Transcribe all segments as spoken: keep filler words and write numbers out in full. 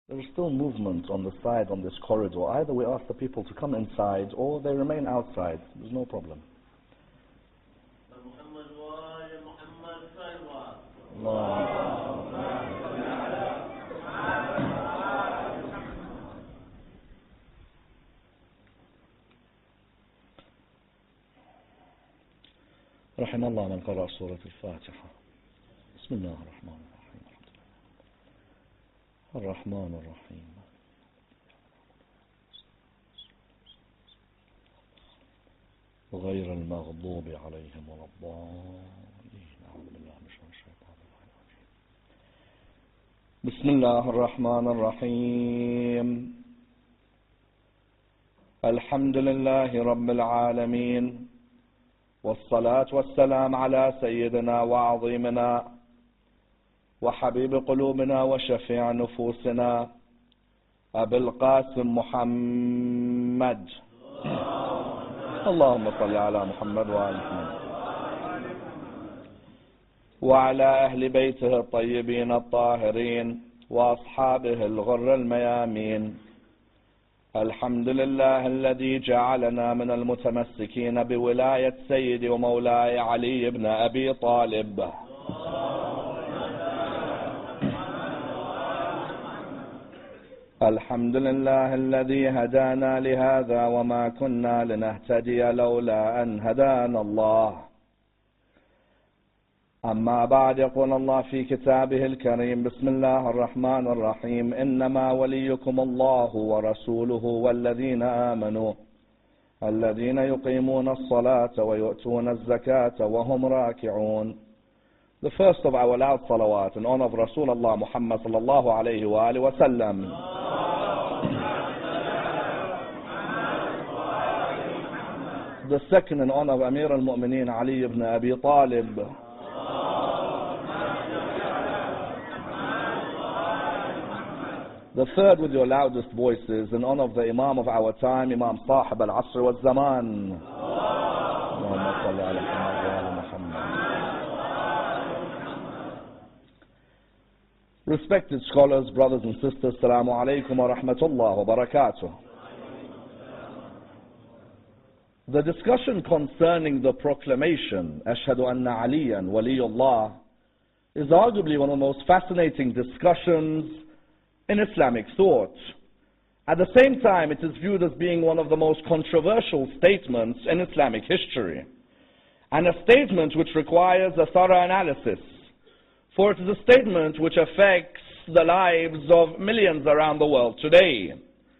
There is still movement on the side on this corridor. Either we ask the people to come inside or they remain outside. There's no problem. رحم الله من قرأ سورة الفاتحة. بسم الله الرحمن الرحيم. الرحمن الرحيم. غير المغضوب عليهم ولا الضالين. أعوذ بالله من الشيطان الرجيم. بسم الله الرحمن الرحيم. الحمد لله رب العالمين، والصلاة والسلام على سيدنا وعظيمنا وحبيب قلوبنا وشفيع نفوسنا أبي القاسم محمد. اللهم صل على محمد وآل محمد وعلى أهل بيته الطيبين الطاهرين وأصحابه الغر الميامين. الحمد لله الذي جعلنا من المتمسكين بولاية سيدي ومولاي علي بن أبي طالب. الحمد لله الذي هدانا لهذا وما كنا لنهتدي لولا أن هدانا الله. أما بعد، يقول الله في كتابه الكريم: بسم الله الرحمن الرحيم. إنما وليكم الله ورسوله والذين آمنوا الذين يقيمون الصلاة ويؤتون الزكاة وهم راكعون. The first of our loud salawat in honor of Rasulullah Muhammad sallallahu alayhi wa alihi wa sallam. The second in honor of Amir al-Mu'mineen Ali ibn Abi Talib. The third with your loudest voices in honor of the Imam of our time, Imam Sahib al-Asr wal-Zaman. Allahumma salli ala Muhammad wa ala Muhammad. Respected scholars, brothers and sisters, Assalamu alaikum wa rahmatullah wa barakatuh. The discussion concerning the proclamation, Ashhadu anna Aliyan waliyullah, is arguably one of the most fascinating discussions in Islamic thought. At the same time, it is viewed as being one of the most controversial statements in Islamic history, and a statement which requires a thorough analysis, for it is a statement which affects the lives of millions around the world today.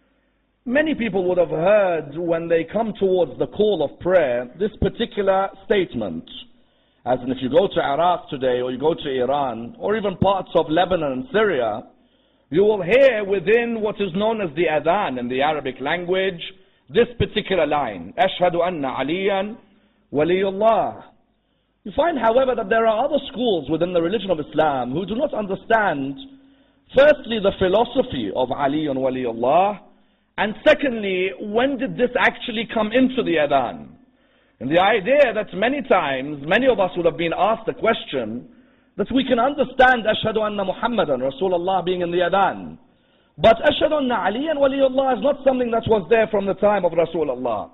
Many people would have heard, when they come towards the call of prayer, this particular statement. As in, if you go to Iraq today, or you go to Iran, or even parts of Lebanon and Syria, you will hear within what is known as the adhan in the Arabic language, this particular line: Ashhadu anna Aliyan waliyullah. You find, however, that there are other schools within the religion of Islam who do not understand, firstly, the philosophy of Aliyun waliyullah, and secondly, when did this actually come into the adhan? And the idea that many times, many of us would have been asked the question, that we can understand Ashhadu anna Muhammadan Rasulullah being in the adhan. But Ashhadu anna Aliyan waliyullah is not something that was there from the time of Rasulullah.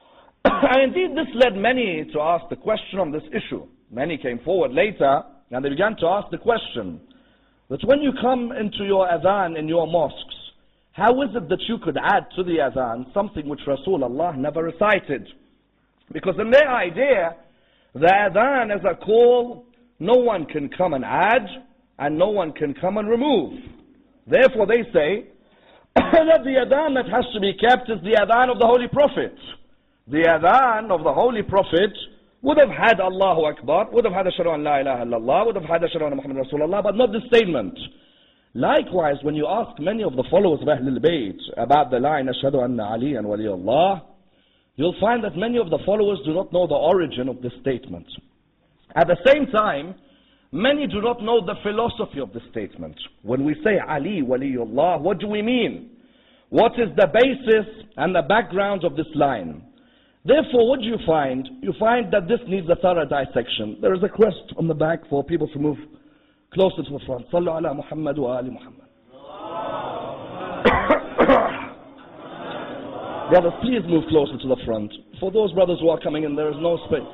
And indeed this led many to ask the question on this issue. Many came forward later and they began to ask the question, that when you come into your adhan in your mosques, how is it that you could add to the adhan something which Rasulullah never recited? Because in their idea, the adhan is a call, no one can come and add, and no one can come and remove. Therefore they say that the adhan that has to be kept is the adhan of the Holy Prophet. The adhan of the Holy Prophet would have had Allahu Akbar, would have had Ashhadu an la ilaha illallah, would have had Ashhadu anna Muhammad Rasulullah, but not this statement. Likewise, when you ask many of the followers of Ahlul Bayt about the line Ashhadu anna Aliyan waliyullah, you'll find that many of the followers do not know the origin of this statement. At the same time, many do not know the philosophy of this statement. When we say Ali waliyullah, what do we mean? What is the basis and the background of this line? Therefore, what do you find? You find that this needs a thorough dissection. There is a request on the back for people to move closer to the front. Sallu ala Muhammad wa ali Muhammad. Brothers, please move closer to the front. For those brothers who are coming in, there is no space.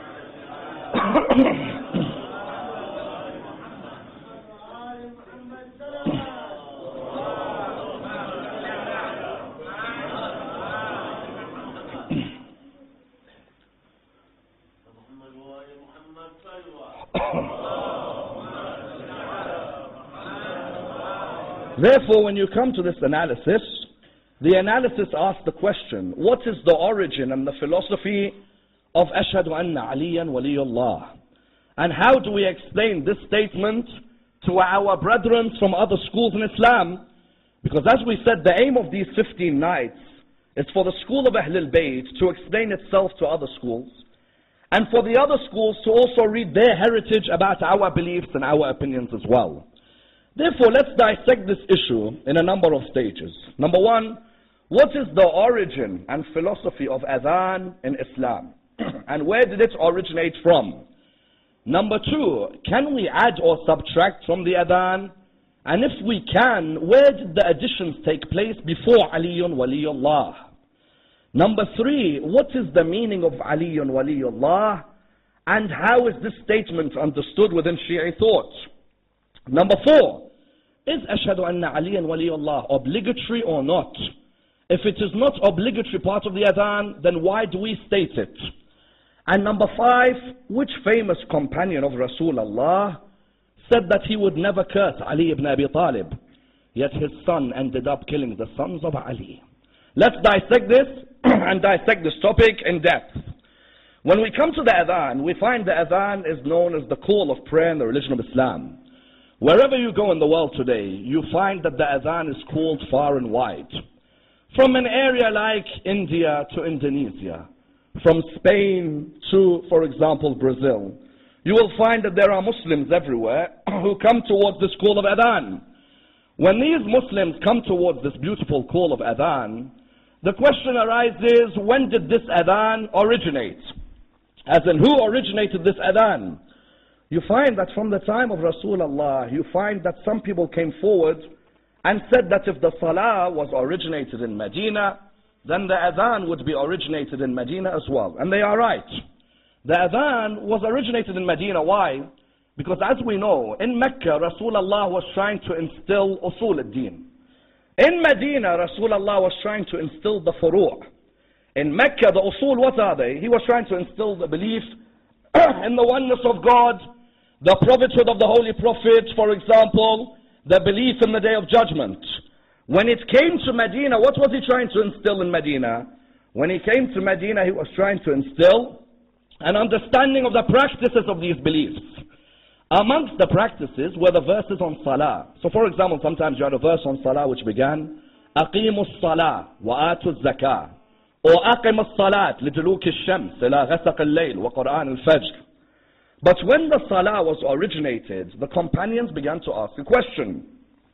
Therefore, when you come to this analysis, the analysis asks the question, what is the origin and the philosophy of Ashhadu anna Aliyan waliyullah? And how do we explain this statement to our brethren from other schools in Islam? Because as we said, the aim of these fifteen nights is for the school of Ahlul Bayt to explain itself to other schools, and for the other schools to also read their heritage about our beliefs and our opinions as well. Therefore, let's dissect this issue in a number of stages. Number one, what is the origin and philosophy of Adhan in Islam? And where did it originate from? Number two, can we add or subtract from the Adhan? And if we can, where did the additions take place before Aliyun Waliyullah? Number three, what is the meaning of Aliyun Waliyullah? And how is this statement understood within Shi'i thought? Number four, is Ashhadu anna Aliyan waliyullah obligatory or not? If it is not obligatory part of the Adhan, then why do we state it? And number five, which famous companion of Rasulullah said that he would never curse Ali ibn Abi Talib, yet his son ended up killing the sons of Ali? Let's dissect this and dissect this topic in depth. When we come to the Adhan, we find the Adhan is known as the call of prayer in the religion of Islam. Wherever you go in the world today, you find that the Adhan is called far and wide. From an area like India to Indonesia, from Spain to, for example, Brazil, you will find that there are Muslims everywhere who come towards this call of Adhan. When these Muslims come towards this beautiful call of Adhan, the question arises, when did this Adhan originate? As in, who originated this Adhan? You find that from the time of Rasulullah, you find that some people came forward and said that if the Salah was originated in Medina, then the Adhan would be originated in Medina as well. And they are right. The Adhan was originated in Medina. Why? Because as we know, in Mecca, Rasulullah was trying to instill usul al-din. In Medina, Rasulullah was trying to instill the furu'. In Mecca, the usul, what are they? He was trying to instill the belief in the oneness of God, the prophethood of the Holy Prophet, for example, the belief in the Day of Judgment. When it came to Medina, what was he trying to instill in Medina? When he came to Medina, he was trying to instill an understanding of the practices of these beliefs. Amongst the practices were the verses on Salah. So for example, sometimes you had a verse on Salah which began, أقيموا الصلاة وآتوا الزكاة, or أقم الصلاة لدلوك الشمس إلى غسق الليل وقرآن الفجر. But when the Salah was originated, the companions began to ask a question.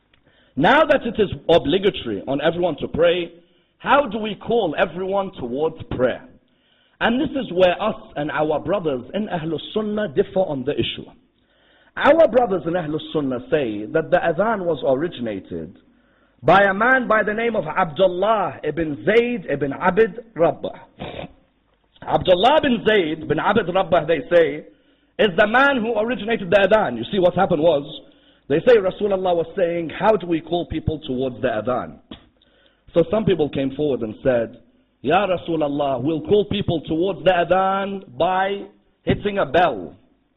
Now that it is obligatory on everyone to pray, how do we call everyone towards prayer? And this is where us and our brothers in Ahlul Sunnah differ on the issue. Our brothers in Ahlul Sunnah say that the Adhan was originated by a man by the name of Abdullah ibn Zayd ibn Abd Rabbah. Abdullah ibn Zayd ibn Abd Rabbah, they say, is the man who originated the Adhan. You see what happened was, they say Rasulullah was saying, how do we call people towards the Adhan? So some people came forward and said, Ya Rasulullah, we'll call people towards the Adhan by hitting a bell.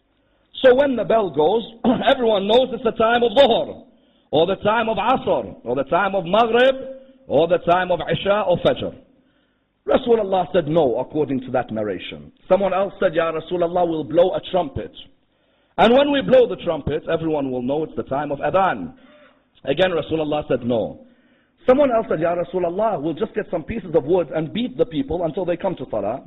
So when the bell goes, everyone knows it's the time of Dhuhr, or the time of Asr, or the time of Maghrib, or the time of Isha or Fajr. Rasulullah said no, according to that narration. Someone else said, Ya Rasulullah, we'll blow a trumpet. And when we blow the trumpet, everyone will know it's the time of Adhan. Again, Rasulullah said no. Someone else said, Ya Rasulullah, we'll just get some pieces of wood and beat the people until they come to Salah.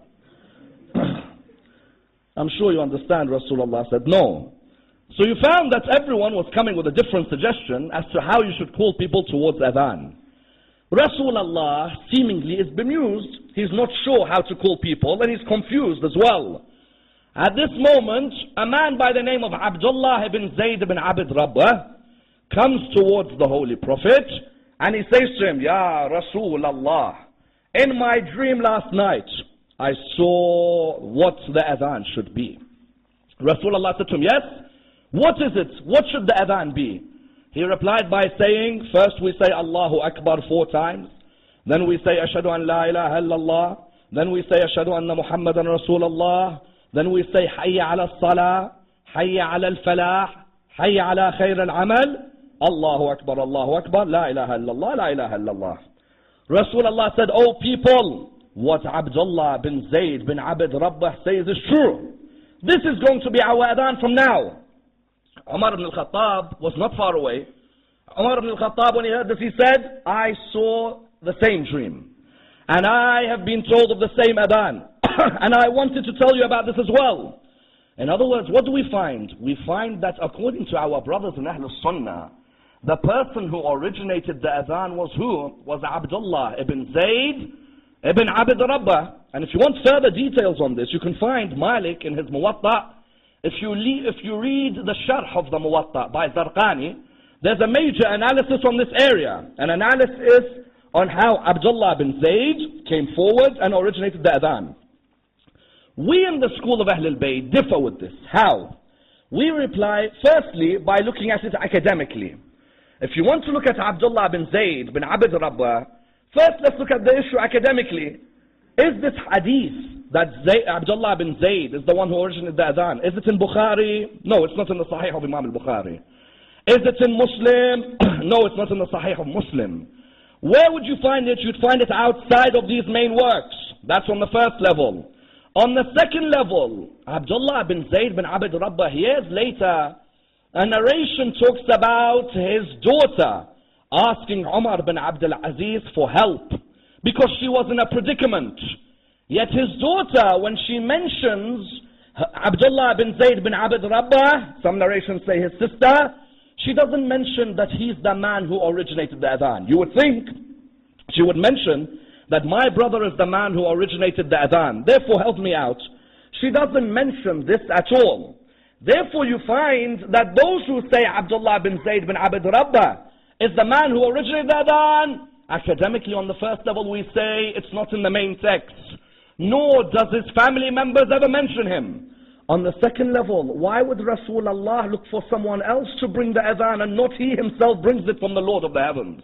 I'm sure you understand, Rasulullah said no. So you found that everyone was coming with a different suggestion as to how you should call people towards Adhan. Rasulullah seemingly is bemused. He's not sure how to call people and he's confused as well. At this moment, a man by the name of Abdullah ibn Zayd ibn Abd Rabbah comes towards the Holy Prophet And he says to him, Ya Rasulullah, in my dream last night, I saw what the adhan should be. Rasulullah said to him, yes, what is it? What should the adhan be? He replied by saying, first we say Allahu Akbar four times, then we say Ashhadu an la ilaha illallah, then we say Ashhadu anna Muhammadan Rasulullah, then we say Hayya ala salah, Hayya ala al-falah, Hayya ala khair al-amal, Allahu Akbar, Allahu Akbar, La ilaha illallah, La ilaha illallah. Rasulullah said, oh people, what Abdullah bin Zayd bin Abd Rabbah says is true. This is going to be our adhan from now. Umar ibn al-Khattab was not far away. Umar ibn al-Khattab, when he heard this, he said, I saw the same dream. And I have been told of the same adhan. And I wanted to tell you about this as well. In other words, what do we find? We find that according to our brothers in Ahlul Sunnah, the person who originated the adhan was who? Was Abdullah ibn Zayd ibn Abd Rabbah. And if you want further details on this, you can find Malik in his Muwatta. If you, if you read the Sharh of the Muwatta by Zarqani, there's a major analysis on this area. An analysis on how Abdullah bin Zayd came forward and originated the adhan. We in the school of Ahlul Bayt differ with this. How? We reply, firstly, by looking at it academically. If you want to look at Abdullah bin Zayd bin Abd Rabbah, first let's look at the issue academically. Is this hadith that Zayd, Abdullah bin Zayd is the one who originated the adhan, is it in Bukhari? No, it's not in the Sahih of Imam al-Bukhari. Is it in Muslim? No, it's not in the Sahih of Muslim. Where would you find it? You'd find it outside of these main works. That's on the first level. On the second level, Abdullah bin Zayd bin Abd Rabbah, years later, a narration talks about his daughter asking Umar bin Abdul Aziz for help because she was in a predicament. Yet his daughter, when she mentions Abdullah bin Zayd bin Abd Rabbah, some narrations say his sister, she doesn't mention that he's the man who originated the adhan. You would think she would mention that my brother is the man who originated the adhan, therefore help me out. She doesn't mention this at all. Therefore you find that those who say Abdullah bin Zayd bin Abd Rabbah is the man who originated the adhan, academically on the first level we say it's not in the main text, nor does his family members ever mention him. On the second level, why would Rasulullah look for someone else to bring the adhan and not he himself brings it from the Lord of the heavens?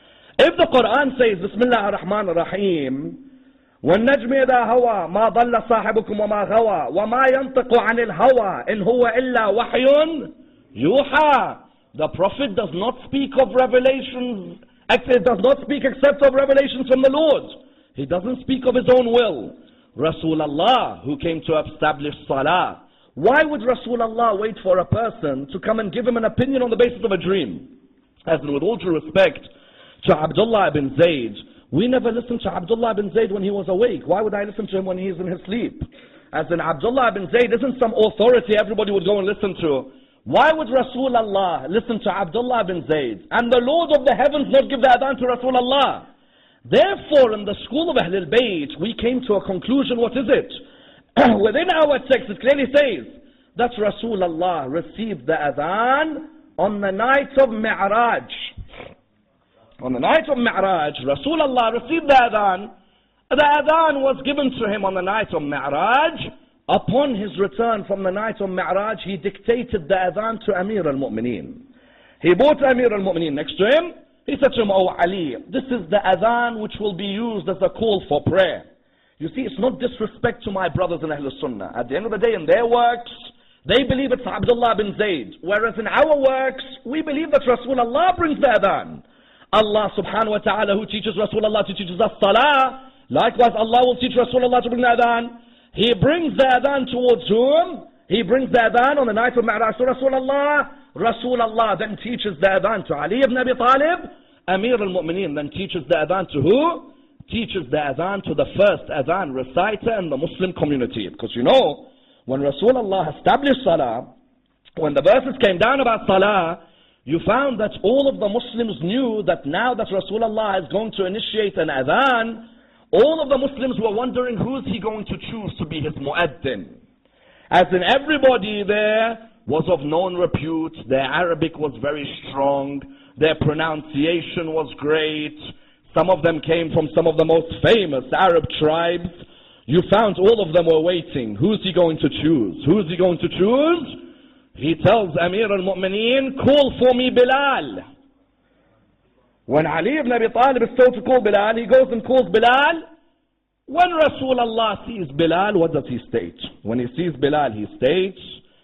If the Quran says, Bismillah ar-Rahman ar-Rahim, وَالنَّجْمِ إِذَا هَوَى مَا ضَلَّ صَاحِبُكُمْ وَمَا غَوَى وَمَا يَنْطِقُ عَنِ الْهَوَى إِنْ هُوَ إِلَّا وَحْيٌ يُوحَى. The Prophet does not speak of revelations, it does not speak except of revelations from the Lord. He doesn't speak of his own will. Rasulullah, who came to establish Salah, why would Rasulullah wait for a person to come and give him an opinion on the basis of a dream? As in, with all due respect to Abdullah bin Zayd, we never listened to Abdullah bin Zayd when he was awake. Why would I listen to him when he is in his sleep? As in, Abdullah bin Zayd isn't some authority everybody would go and listen to. Why would Rasulullah listen to Abdullah bin Zayd and the Lord of the heavens not give the adhan to Rasulullah? Therefore, in the school of Ahlul Bayt, we came to a conclusion. What is it? Within our text, it clearly says that Rasulullah received the adhan on the night of Mi'raj. On the night of Mi'raj, Rasulullah received the adhan. The adhan was given to him on the night of Mi'raj. Upon his return from the night of Mi'raj, he dictated the adhan to Amir al-Mu'mineen. He brought Amir al-Mu'mineen next to him. He said to him, "Oh Ali, this is the adhan which will be used as a call for prayer." You see, it's not disrespect to my brothers in Ahlul Sunnah. At the end of the day, in their works, they believe it's Abdullah bin Zayd. Whereas in our works, we believe that Rasulullah brings the adhan. Allah subhanahu wa ta'ala, who teaches Rasulullah to teach us salah, likewise Allah will teach Rasulullah to bring the adhan. He brings the adhan towards whom? He brings the adhan on the night of Mi'raj to Rasulullah. Rasulullah then teaches the adhan to Ali ibn Abi Talib. Amir al-Mu'mineen then teaches the adhan to who? Teaches the adhan to the first adhan reciter in the Muslim community. Because you know, when Rasulullah established salah, when the verses came down about salah, you found that all of the Muslims knew that now that Rasulullah is going to initiate an adhan, all of the Muslims were wondering who is he going to choose to be his mu'addin. As in, everybody there was of known repute, their Arabic was very strong, Their pronunciation was great. Some of them came from some of the most famous Arab tribes. You found all of them were waiting. Who's he going to choose? Who's he going to choose? He tells Amir al-Mu'mineen, call for me Bilal. When Ali ibn Abi Talib is told to call Bilal, he goes and calls Bilal. When Rasulullah sees Bilal, what does he state? When he sees Bilal, he states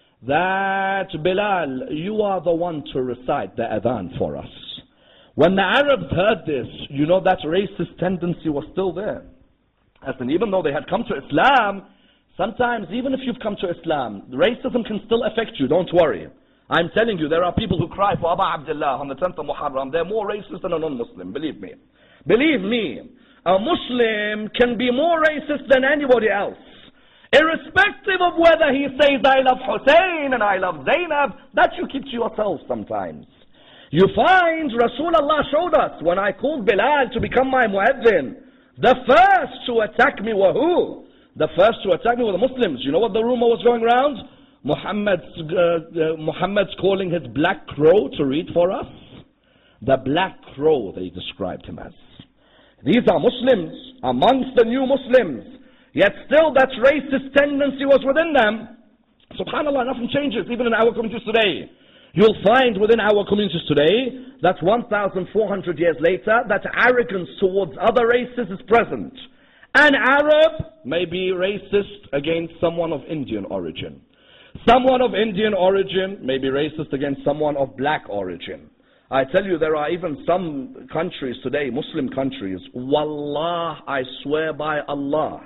that, Bilal, you are the one to recite the adhan for us. When the Arabs heard this, you know that racist tendency was still there. As in, even though they had come to Islam, sometimes even if you've come to Islam, racism can still affect you, don't worry. I'm telling you, there are people who cry for Abu Abdullah on the tenth of Muharram. They're more racist than a non-Muslim, believe me. Believe me, a Muslim can be more racist than anybody else. Irrespective of whether he says, I love Hussein and I love Zainab, that you keep to yourself sometimes. You find Rasulullah showed us, when I called Bilal to become my muezzin, the first to attack me were who? The first to attack me were the Muslims. You know what the rumor was going around? Muhammad's, uh, uh, Muhammad's calling his black crow to read for us. The black crow, they described him as. These are Muslims, amongst the new Muslims. Yet still that racist tendency was within them. SubhanAllah, nothing changes, even in our communities today. You'll find within our communities today that one thousand four hundred years later, that arrogance towards other races is present. An Arab may be racist against someone of Indian origin. Someone of Indian origin may be racist against someone of black origin. I tell you, there are even some countries today, Muslim countries, Wallah, I swear by Allah,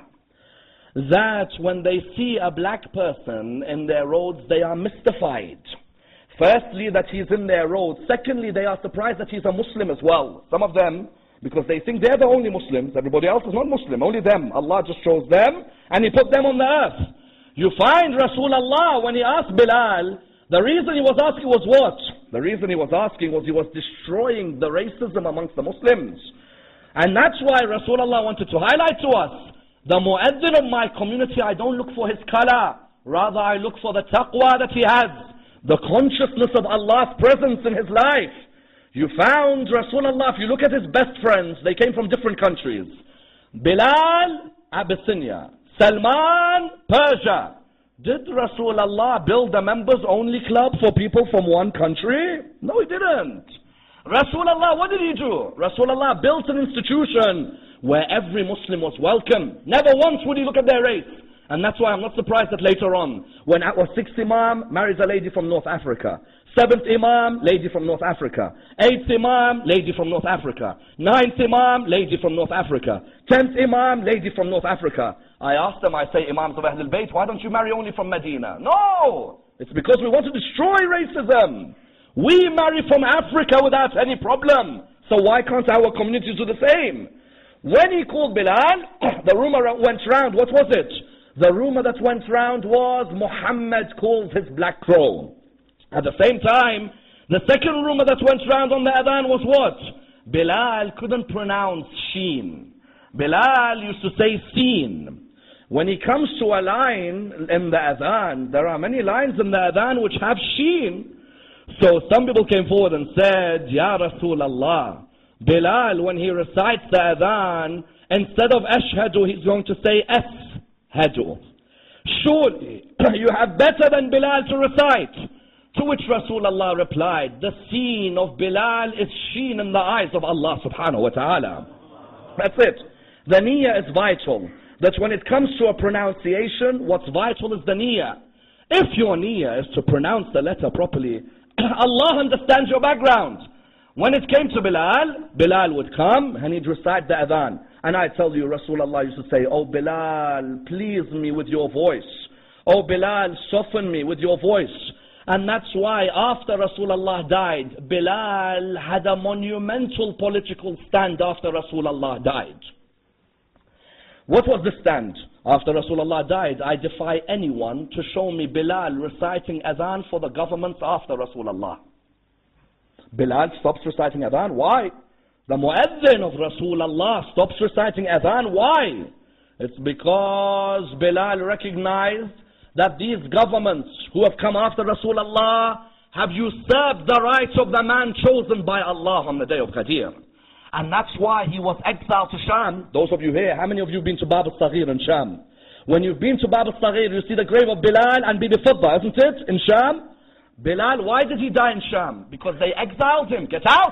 that when they see a black person in their roads, they are mystified. Firstly, that he's in their road. Secondly, they are surprised that he's a Muslim as well. Some of them, because they think they're the only Muslims. Everybody else is not Muslim, only them. Allah just chose them and He put them on the earth. You find Rasulullah, when he asked Bilal, the reason he was asking was what? The reason he was asking was he was destroying the racism amongst the Muslims. And that's why Rasulullah wanted to highlight to us, the muezzin of my community, I don't look for his color. Rather, I look for the taqwa that he has. The consciousness of Allah's presence in his life. You found Rasulullah, if you look at his best friends, they came from different countries. Bilal, Abyssinia. Salman, Persia. Did Rasulullah build a members only club for people from one country? No, he didn't. Rasulullah, what did he do? Rasulullah built an institution where every Muslim was welcome. Never once would he look at their race. And that's why I'm not surprised that later on, when our sixth Imam marries a lady from North Africa, seventh Imam, lady from North Africa, eighth Imam, lady from North Africa, ninth Imam, lady from North Africa, tenth Imam, lady from North Africa. I asked them, I say, Imams of Ahlul Bayt, why don't you marry only from Medina? No! It's because we want to destroy racism. We marry from Africa without any problem. So why can't our communities do the same? When he called Bilal, the rumor went round. What was it? The rumor that went round was Muhammad called his black crow. At the same time, the second rumor that went round on the adhan was what? Bilal couldn't pronounce sheen. Bilal used to say seen. When he comes to a line in the adhan, there are many lines in the adhan which have sheen. So some people came forward and said, Ya Rasulullah, Bilal, when he recites the adhan, instead of ashhadu, he's going to say ashhadu. Surely, you have better than Bilal to recite. To which Rasulullah replied, the scene of Bilal is sheen in the eyes of Allah subhanahu wa ta'ala. That's it. The niyyah is vital. That when it comes to a pronunciation, what's vital is the niyyah. If your niyyah is to pronounce the letter properly, Allah understands your background. When it came to Bilal, Bilal would come and he'd recite the adhan. And I tell you, Rasulullah used to say, oh Bilal, please me with your voice. Oh Bilal, soften me with your voice. And that's why after Rasulullah died, Bilal had a monumental political stand after Rasulullah died. What was the stand? After Rasulullah died, I defy anyone to show me Bilal reciting adhan for the governments after Rasulullah. Bilal stops reciting adhan. Why? The muezzin of Rasulullah stops reciting adhan. Why? It's because Bilal recognized that these governments who have come after Rasulullah have usurped the rights of the man chosen by Allah on the day of Ghadir. And that's why he was exiled to Sham. Those of you here, how many of you have been to Bab al-Saghir in Sham? When you've been to Bab al-Saghir, you see the grave of Bilal and Bibi Fidda, isn't it? In Sham. Bilal, why did he die in Sham? Because they exiled him. Get out!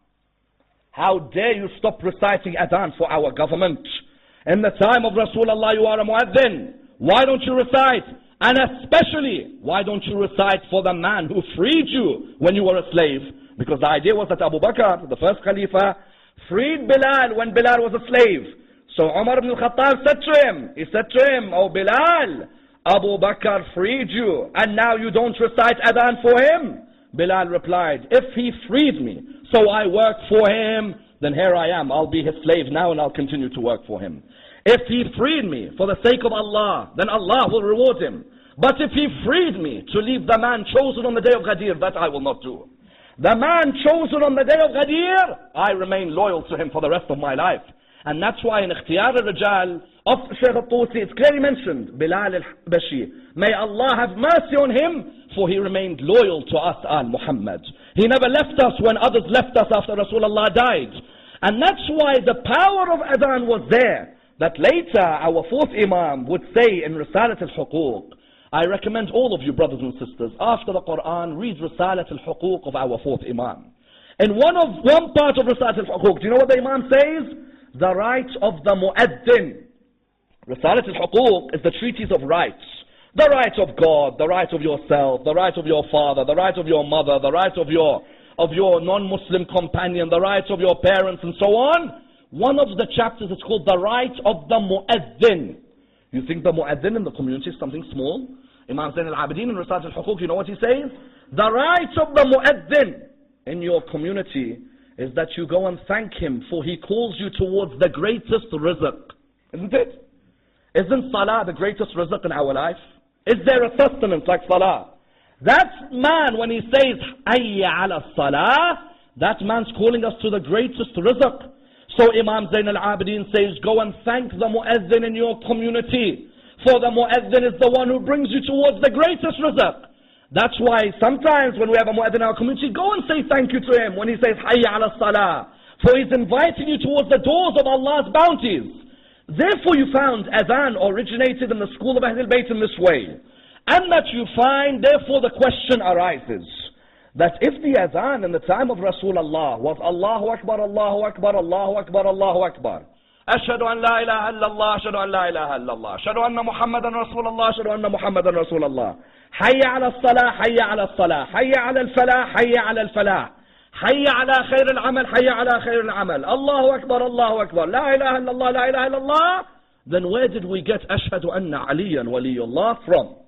How dare you stop reciting adhan for our government? In the time of Rasulullah, you are a muaddin. Why don't you recite? And especially, why don't you recite for the man who freed you when you were a slave? Because the idea was that Abu Bakr, the first Khalifa, freed Bilal when Bilal was a slave. So Umar ibn al-Khattab said to him, he said to him, "Oh Bilal, Abu Bakr freed you, and now you don't recite adhan for him?" Bilal replied, "If he freed me, so I work for him, then here I am. I'll be his slave now and I'll continue to work for him. If he freed me for the sake of Allah, then Allah will reward him. But if he freed me to leave the man chosen on the day of Ghadir, that I will not do. The man chosen on the day of Ghadir, I remain loyal to him for the rest of my life." And that's why in Ikhtiyar al-Rijal of Shaykh al-Tusi, it's clearly mentioned, Bilal al-Habashi. May Allah have mercy on him, for he remained loyal to us, al-Muhammad. He never left us when others left us after Rasulullah died. And that's why the power of adhan was there. That later our fourth Imam would say in Risalat al-Huquq. I recommend all of you brothers and sisters, after the Quran, read Risalat al-Huquq of our fourth Imam. In one of one part of Risalat al-Huquq, do you know what the Imam says? The right of the mu'addin. Risalat al-Huquq is the treatise of rights. The right of God, the right of yourself, the right of your father, the right of your mother, the right of your, of your non-Muslim companion, the rights of your parents, and so on. One of the chapters is called the right of the mu'addin. You think the mu'addin in the community is something small? Imam Zain al-Abidin in Risalat al-Huquq, you know what he says? The right of the mu'addin in your community is that you go and thank him, for he calls you towards the greatest rizq. Isn't it? Isn't salah the greatest rizq in our life? Is there a sustenance like salah? That man, when he says, Hayya ala salah, that man's calling us to the greatest rizq. So Imam Zain al-Abidin says, go and thank the mu'azzin in your community, for the mu'azzin is the one who brings you towards the greatest rizq. That's why sometimes when we have a mu'adhin in our community, go and say thank you to him when he says Hayya ala salah, for he's inviting you towards the doors of Allah's bounties. Therefore you found adhan originated in the school of Ahlul Bayt in this way. And that you find, therefore the question arises, that if the adhan in the time of Rasulullah was Allahu Akbar, Allahu Akbar, Allahu Akbar, Allahu Akbar, Ashhadu an la ilaha illallah, Ashhadu an la ilaha illallah, Ashhadu anna Muhammadan Rasulullah, Ashhadu anna Muhammadan Rasulullah, Hayya ala salah, Hayya ala salah, Hayya ala al-falah, Hayya ala al-falah, Hayya ala khair al-amal, Hayya ala khair al-amal, Allahu Akbar, Allahu Akbar, La ilaha illallah, La ilaha illallah. Then where did we get Ashhadu anna Aliyan waliyullah from?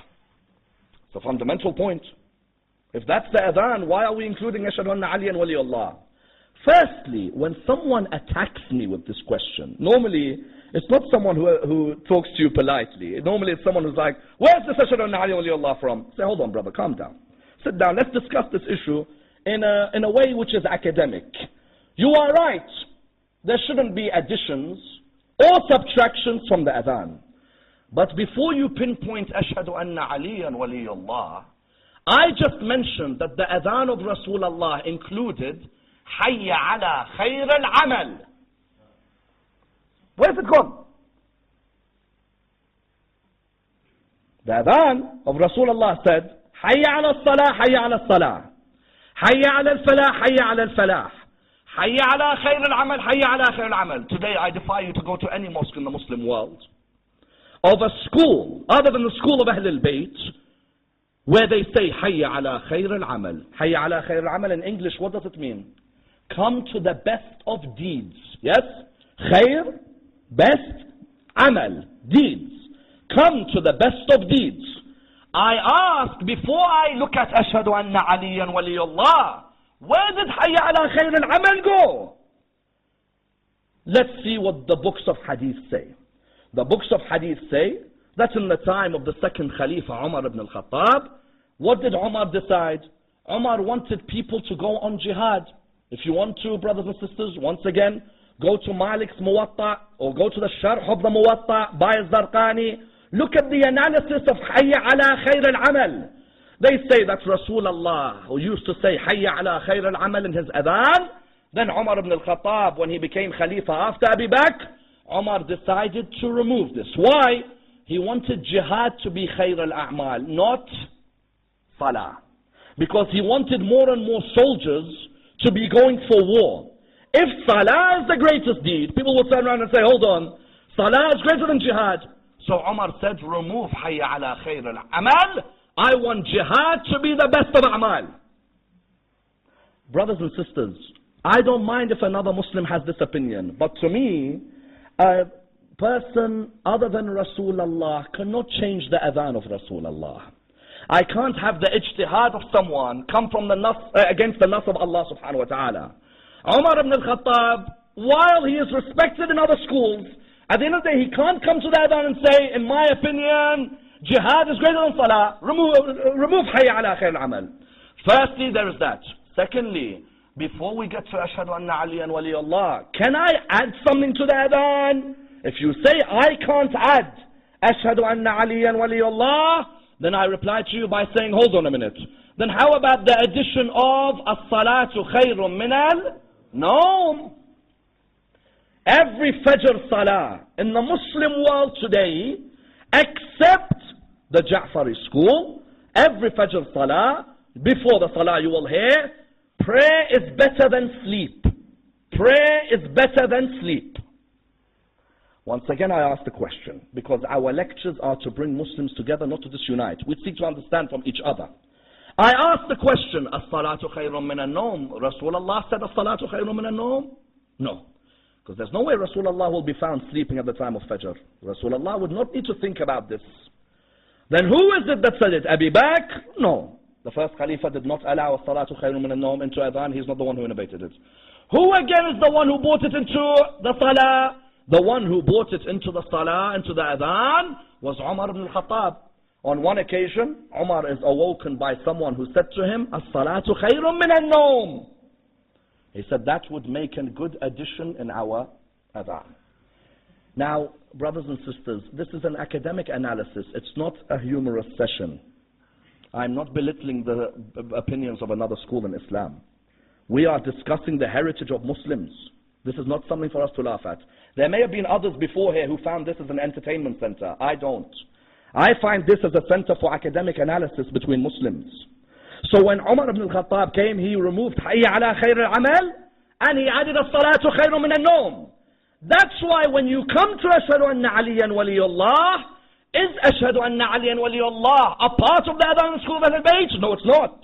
It's a fundamental point. If that's the adhan, why are we including Ashhadu anna Aliyan waliyullah? Firstly, when someone attacks me with this question, normally it's not someone who, who talks to you politely. Normally it's someone who's like, where's this Ashhadu anna Aliyan waliyullah from? Say, hold on brother, calm down. Sit down, let's discuss this issue in a, in a way which is academic. You are right. There shouldn't be additions or subtractions from the adhan. But before you pinpoint Ashhadu anna Aliyan waliyullah, I just mentioned that the adhan of Rasulullah included Hayya ala khair al-amal. Where's it gone? The adhan of Rasulullah said, Hayya ala salah, Hayya ala salah, Hayya ala al-falah, Hayya ala al-falah, Hayya ala khair al-amal, Hayya ala khair al-amal. Today I defy you to go to any mosque in the Muslim world of a school other than the school of Ahlul Bayt where they say Hayya ala khair al-amal. Hayya ala khair al-amal in English, what does it mean? Come to the best of deeds. Yes? Khair, best, amal, deeds. Come to the best of deeds. I ask, before I look at Ashhadu anna Aliyan waliyullah, where did Hayya ala khair al-amal go? Let's see what the books of hadith say. The books of hadith say that in the time of the second Khalifa, Umar ibn al-Khattab, what did Umar decide? Umar wanted people to go on jihad. If you want to, brothers and sisters, once again, go to Malik's Muwatta or go to the Sharh of the Muwatta by Zarqani. Look at the analysis of Hayya ala khair al-amal. They say that Rasulullah, who used to say Hayya ala khair al-amal in his adhan, then Umar ibn al-Khattab, when he became Khalifa after Abu Bakr, Umar decided to remove this. Why? He wanted jihad to be khair al-a'mal, not salah. Because he wanted more and more soldiers to be going for war. If salah is the greatest deed, people will turn around and say, hold on, salah is greater than jihad. So Umar said, remove hayya ala khair al-amal. I want jihad to be the best of a'mal. Brothers and sisters, I don't mind if another Muslim has this opinion, but to me, a person other than Rasulullah cannot change the adhan of Rasulullah. I can't have the ijtihad of someone come from the nas, uh, against the nas of Allah subhanahu wa ta'ala. Umar ibn al-Khattab, while he is respected in other schools, at the end of the day he can't come to the adhan and say, in my opinion, jihad is greater than salah. Remove, uh, remove hayya ala khair al-amal. Firstly, there is that. Secondly, before we get to Ashhadu anna Aliyan Waliyullah, can I add something to the adhan? If you say I can't add Ashhadu anna Aliyan Waliyullah, then I reply to you by saying, hold on a minute. Then how about the addition of as-salatu khayrun min al-nawm? Every Fajr Salah in the Muslim world today, except the Ja'fari school, every Fajr Salah, before the Salah you will hear, prayer is better than sleep. Prayer is better than sleep. Once again I ask the question, because our lectures are to bring Muslims together, not to disunite. We seek to understand from each other. I ask the question, as-salatu khayrun min al-nawm. Rasulullah said as-salatu khayrun min al-nawm? No. Because there's no way Rasulullah will be found sleeping at the time of Fajr. Rasulullah would not need to think about this. Then who is it that said it? Abu Bakr? No. The first Khalifa did not allow as-salatu khayrun min al-nawm into adhan. He's not the one who innovated it. Who again is the one who brought it into the salah? The one who brought it into the salah, into the adhan, was Umar ibn al-Khattab. On one occasion, Umar is awoken by someone who said to him, as-salatu khayrun min al-nawm. He said that would make a good addition in our adhan. Now, brothers and sisters, this is an academic analysis. It's not a humorous session. I'm not belittling the opinions of another school in Islam. We are discussing the heritage of Muslims. This is not something for us to laugh at. There may have been others before here who found this as an entertainment center. I don't. I find this as a center for academic analysis between Muslims. So when Umar ibn al-Khattab came, he removed Hayya ala khair al-amal and he added as-salatu khayrun min al-nawm. That's why when you come to Ashhadu anna Aliyan Waliyullah, is Ashhadu anna Aliyan Waliyullah a part of the adhan school of Ahlul Bayt? No, it's not.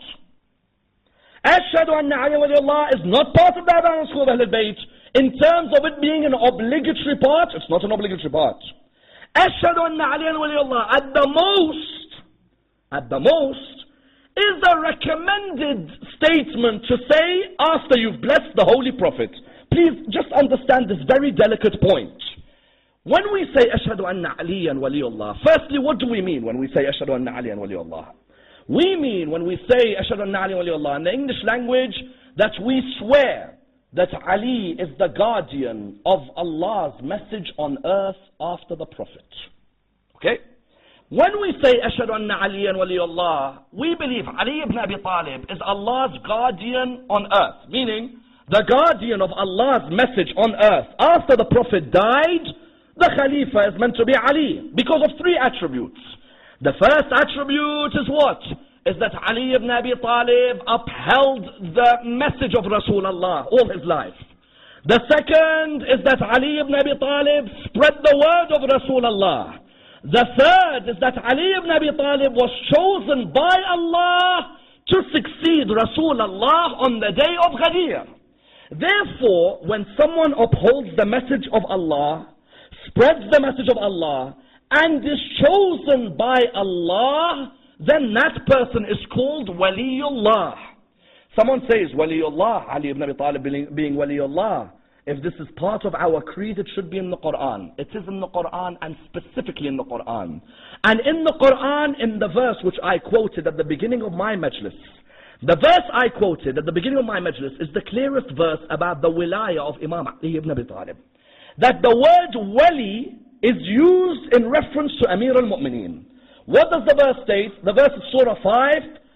Ashhadu anna Aliyan Waliyullah is not part of the adhan school of Ahlul Bayt. In terms of it being an obligatory part, it's not an obligatory part. Ashhadu anna Aliyan Waliyullah, at the most, at the most, is a recommended statement to say after you've blessed the Holy Prophet. Please just understand this very delicate point. When we say Ashhadu anna Aliyan Waliyullah, firstly, what do we mean when we say Ashhadu anna Aliyan Waliyullah? We mean when we say Ashhadu anna Aliyan Waliyullah in the English language that we swear that Ali is the guardian of Allah's message on earth after the Prophet. Okay? When we say Ashhadu anna Aliyan Waliyullah, we believe Ali ibn Abi Talib is Allah's guardian on earth. Meaning, the guardian of Allah's message on earth. After the Prophet died, the Khalifa is meant to be Ali. Because of three attributes. The first attribute is what? Is that Ali ibn Abi Talib upheld the message of Rasulullah all his life. The second is that Ali ibn Abi Talib spread the word of Rasulullah. The third is that Ali ibn Abi Talib was chosen by Allah to succeed Rasulullah on the day of Ghadir. Therefore, when someone upholds the message of Allah, spreads the message of Allah, and is chosen by Allah, then that person is called Waliullah. Someone says, Waliullah, Ali ibn Abi Talib being, being Waliullah. If this is part of our creed, it should be in the Quran. It is in the Quran and specifically in the Quran. And in the Quran, in the verse which I quoted at the beginning of my majlis, the verse I quoted at the beginning of my majlis is the clearest verse about the wilayah of Imam Ali ibn Abi Talib. That the word wali is used in reference to Amir al-Mu'mineen. What does the verse state? The verse is Surah five,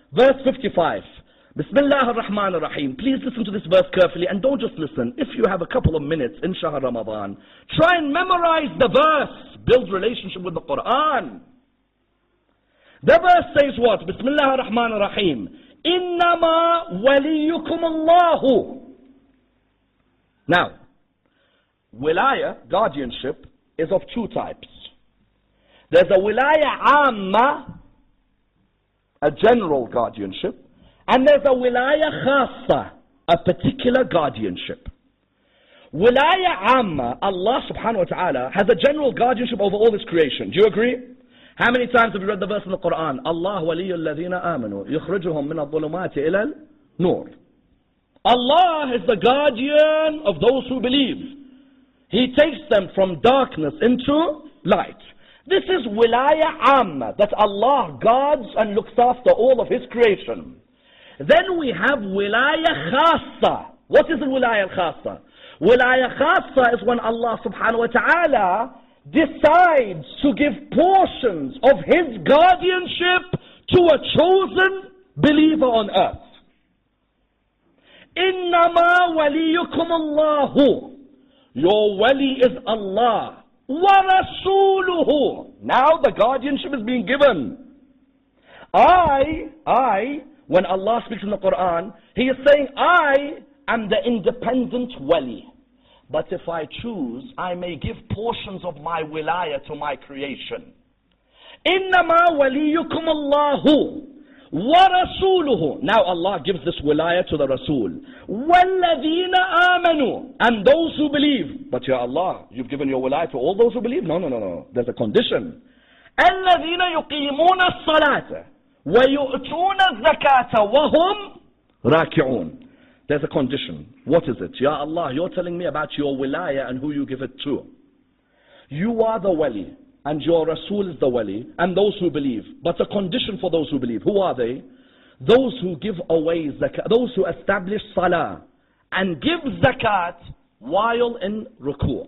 Verse fifty-five. Bismillah ar-Rahman ar-Rahim. Please listen to this verse carefully and don't just listen. If you have a couple of minutes in Shahr Ramadan, try and memorize the verse. Build relationship with the Quran. The verse says what? Bismillah ar-Rahman ar-Rahim. Innama waliyukum Allahu. Now, wilaya, guardianship, is of two types. There's a wilaya amma, a general guardianship, and there's a wilaya khassa, a particular guardianship. Wilaya amma, Allah subhanahu wa ta'ala has a general guardianship over all His creation. Do you agree? How many times have you read the verse in the Quran? Allah waliyul ladhina amanu, yukhrijuhum min al-dhulumati ila al-nur. Allah is the guardian of those who believe. He takes them from darkness into light. This is wilaya amma, that Allah guards and looks after all of His creation. Then we have wilaya khassa. What is the wilaya khassa? Wilaya khassa is when Allah subhanahu wa ta'ala decides to give portions of His guardianship to a chosen believer on earth. Innama waliyukum Allahu. Your wali is Allah. Wa rasuluhu. Now the guardianship is being given. I, I, when Allah speaks in the Quran, He is saying, I am the independent wali. But if I choose, I may give portions of my wilaya to my creation. Innama waliyukum Allahu wa rasuluhu. Now Allah gives this wilaya to the Rasul. Walladhina amanu. And those who believe. But ya Allah, you've given your wilaya to all those who believe? No, no, no, no. There's a condition. Alladhina yuqimuna as-salata wa yu'tuna az-zakata wa hum raki'un. There's a condition. What is it? Ya Allah, you're telling me about your wilaya and who you give it to. You are the wali, and your Rasul is the wali, and those who believe. But a condition for those who believe. Who are they? Those who give away zakat, those who establish salah, and give zakat while in ruku'.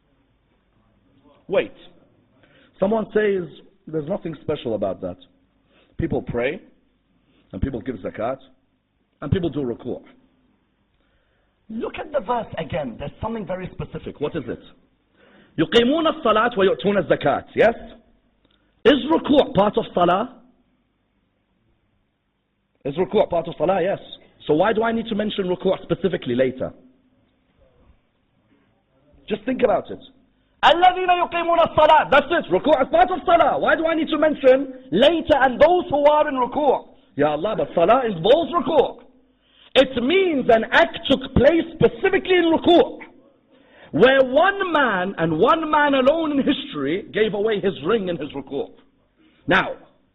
Wait. Someone says, there's nothing special about that. People pray, and people give zakat, and people do ruku'. Look at the verse again. There's something very specific. What is it? يُقِيمُونَ الصَّلَاةِ وَيُؤْتُونَ الزَّكَاةِ. Yes? Is ruku' part of salah? Is ruku' part of salah? Yes. So why do I need to mention ruku' specifically later? Just think about it. الَّذِينَ يُقِيمُونَ الصَّلَاةِ. That's it. Ruku' is part of salah. Why do I need to mention later and those who are in ruku'? Ya Allah, but salah involves ruku'. It means an act took place specifically in ruku', where one man and one man alone in history gave away his ring in his ruku'. Now,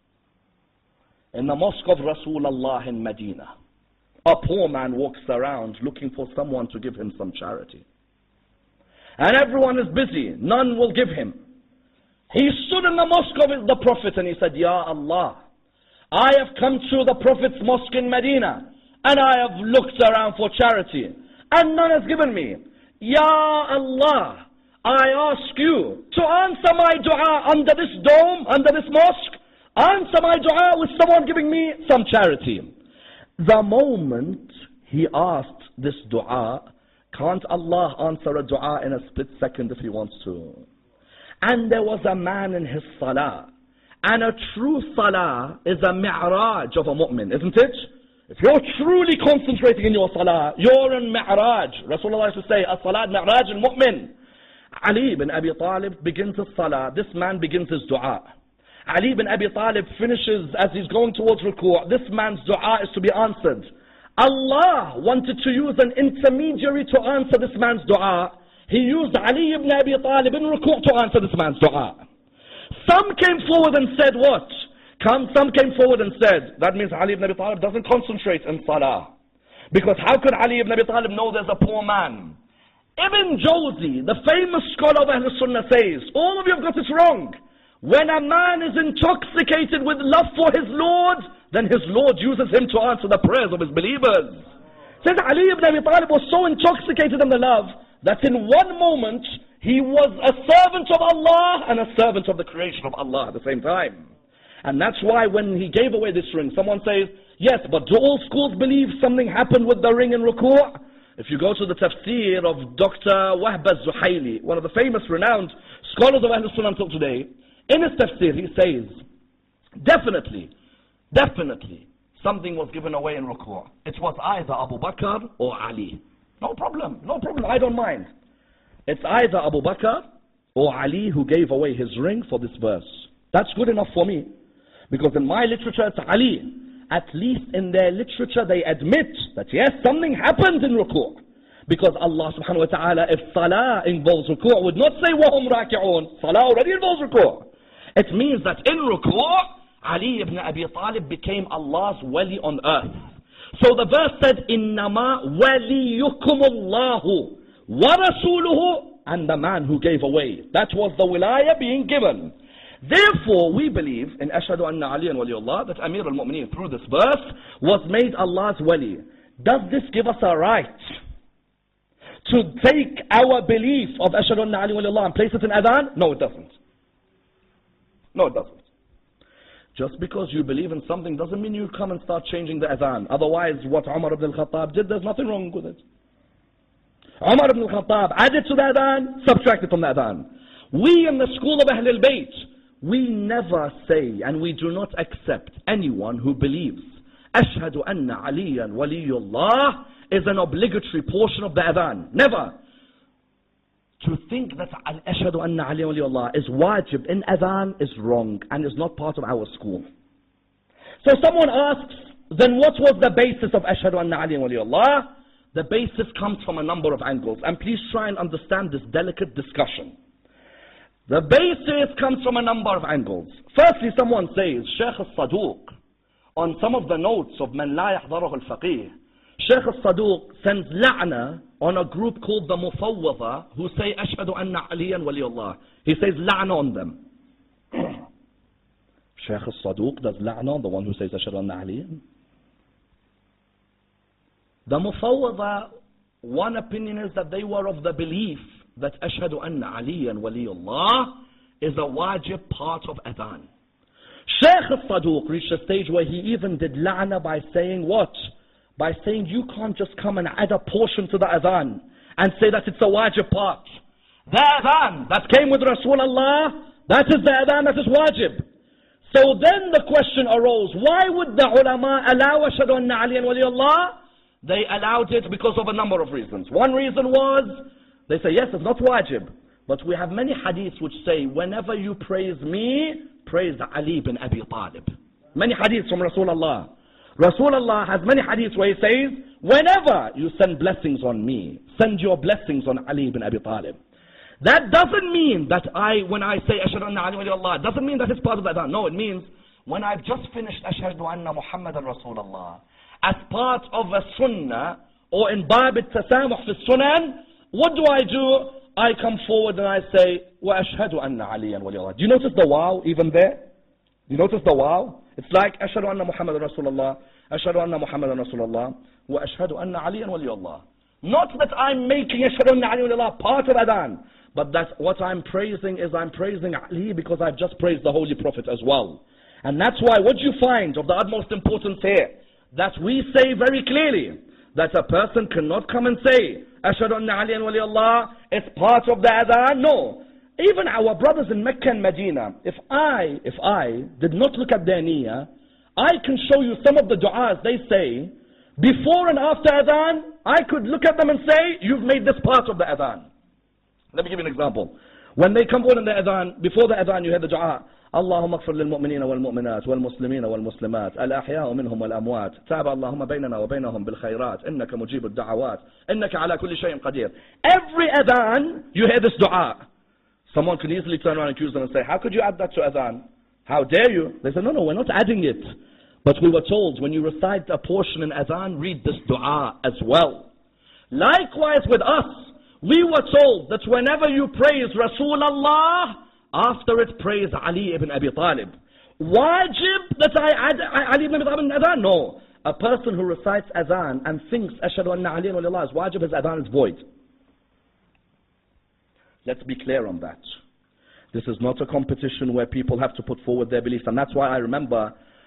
in the mosque of Rasulullah in Medina, a poor man walks around looking for someone to give him some charity. And everyone is busy. None will give him. He stood in the mosque of the Prophet and he said, Ya Allah, I have come to the Prophet's mosque in Medina, and I have looked around for charity, and none has given me. Ya Allah, I ask you to answer my dua under this dome, under this mosque. Answer my dua with someone giving me some charity. The moment he asked this dua, can't Allah answer a dua in a split second if He wants to? And there was a man in his salah. And a true salah is a mi'raj of a mu'min, isn't it? If you're truly concentrating in your salah, you're in mi'raj. Rasulullah used to say, as-salat mi'raj al-mu'min. Ali ibn Abi Talib begins his salah. This man begins his dua. Ali ibn Abi Talib finishes as he's going towards ruku'. This man's dua is to be answered. Allah wanted to use an intermediary to answer this man's dua. He used Ali ibn Abi Talib in ruku' to answer this man's dua. Some came forward and said what? Come, some came forward and said, that means Ali ibn Abi Talib doesn't concentrate in salah. Because how could Ali ibn Abi Talib know there's a poor man? Ibn Jawzi, the famous scholar of Ahlul Sunnah, says, all of you have got this wrong. When a man is intoxicated with love for his Lord, then his Lord uses him to answer the prayers of his believers. Says Ali ibn Abi Talib was so intoxicated in the love that in one moment he was a servant of Allah and a servant of the creation of Allah at the same time. And that's why when he gave away this ring, someone says, Yes, but do all schools believe something happened with the ring in ruku'? If you go to the tafsir of Doctor Wahb al-Zuhaili, one of the famous renowned scholars of Ahlul Sunnah until today, in his tafsir he says, definitely, definitely, something was given away in ruku'. It was either Abu Bakr or Ali. No problem, no problem, I don't mind. It's either Abu Bakr or Ali who gave away his ring for this verse. That's good enough for me. Because in my literature it's Ali. At least in their literature they admit that yes, something happened in ruku'. Because Allah subhanahu wa ta'ala, if salah involves ruku', would not say وَهُمْ رَاكِعُونَ. Salah already involves ruku'. It means that in ruku', Ali ibn Abi Talib became Allah's wali on earth. So the verse said, إِنَّمَا وَلِيُّكُمُ اللَّهُ وَرَسُولُهُ, and the man who gave away. That was the wilayah being given. Therefore, we believe in Ashhadu anna Aliyan Waliullah, that Amir al-Mu'mineen through this verse was made Allah's wali. Does this give us a right to take our belief of Ashhadu anna Aliyan Waliullah and place it in adhan? No, it doesn't. No, it doesn't. Just because you believe in something doesn't mean you come and start changing the adhan. Otherwise, what Umar ibn al-Khattab did, there's nothing wrong with it. Umar ibn al-Khattab added to the adhan, subtracted from the adhan. We in the school of Ahl al-Bayt, we never say and we do not accept anyone who believes Ashhadu anna Aliyan Waliyullah is an obligatory portion of the adhan. Never. To think that Ashhadu anna Aliyan Waliyullah is wajib in adhan is wrong and is not part of our school. So someone asks, then what was the basis of Ashhadu anna Aliyan Waliyullah? The basis comes from a number of angles. And please try and understand this delicate discussion. The basis comes from a number of angles. Firstly, someone says, Shaykh al-Saduq, on some of the notes of Man La Yahdaruhu al-Faqih, Shaykh al-Saduq sends la'na on a group called the Mufawwada who say, Ashhadu anna Aliyan Waliyullah. He says la'na on them. Shaykh al-Saduq does la'na on the one who says, Ashhadu anna Aliyan. The Mufawwada, one opinion is that they were of the belief that Ashhadu anna Aliyan Waliyullah is a wajib part of adhan. Shaykh al-Saduq reached a stage where he even did la'na by saying what? By saying you can't just come and add a portion to the adhan and say that it's a wajib part. The adhan that came with Rasulullah, that is the adhan that is wajib. So then the question arose, why would the ulama allow Ashhadu anna Aliyan Waliyullah? They allowed it because of a number of reasons. One reason was, they say, yes, it's not wajib. But we have many hadiths which say, whenever you praise me, praise Ali bin Abi Talib. Many hadiths from Rasulullah. Rasulullah has many hadiths where he says, whenever you send blessings on me, send your blessings on Ali bin Abi Talib. That doesn't mean that I, when I say Ashhadu anna Ali Waliyullah, doesn't mean that it's part of that. No, it means when I've just finished Ashhadu anna Muhammadan Rasulullah, as part of a sunnah, or in Bab al-Tasamuh fi sunan, what do I do? I come forward and I say, وَأَشْهَدُ أَنَّ عَلِيًّا وَلِيَ اللَّهِ. Do you notice the wow even there? Do you notice the wow? It's like, أَشْهَدُ أَنَّ مُحَمَّدًا رَسُولَ اللَّهِ أَشْهَدُ أَنَّ مُحَمَّدًا رَسُولَ اللَّهِ وَأَشْهَدُ أَنَّ عَلِيًّا وَلِيَ اللَّهِ. Not that I'm making أَشْهَدُ أَنَّ عَلِيًّا وَلِيَ اللَّهِ part of adhan, but that what I'm praising is I'm praising Ali because I've just praised the Holy Prophet as well. And that's why what you find of the utmost importance here, that we say very clearly, that a person cannot come and say, Ashhadu anna Aliyan Waliyullah, it's part of the adhan. No. Even our brothers in Mecca and Medina, if I, if I did not look at their niyyah, I can show you some of the du'as they say, before and after adhan, I could look at them and say, you've made this part of the adhan. Let me give you an example. When they come on in the adhan, before the adhan you hear the du'a, اللهم اغفر للمؤمنين والمؤمنات والمسلمين والمسلمات الأحياء منهم والأموات تاب اللهم بيننا وبينهم بالخيرات إنك مجيب الدعوات إنك على كل شيء قدير. Every adhan you hear this dua. Someone can easily turn around and accuse them and say, how could you add that to adhan? How dare you? They say, no, no, we're not adding it. But we were told when you recite a portion in adhan, read this dua as well. Likewise with us, we were told that whenever you praise Rasulullah, after it praise Ali ibn Abi Talib. Wajib that I add Ali ibn Abi Talib in adhan? No. A person who recites adhan and thinks Ashhadu anna Aliyan Waliyullah is wajib, his adhan is void. Let's be clear on that. This is not a competition where people have to put forward their beliefs. And that's why I remember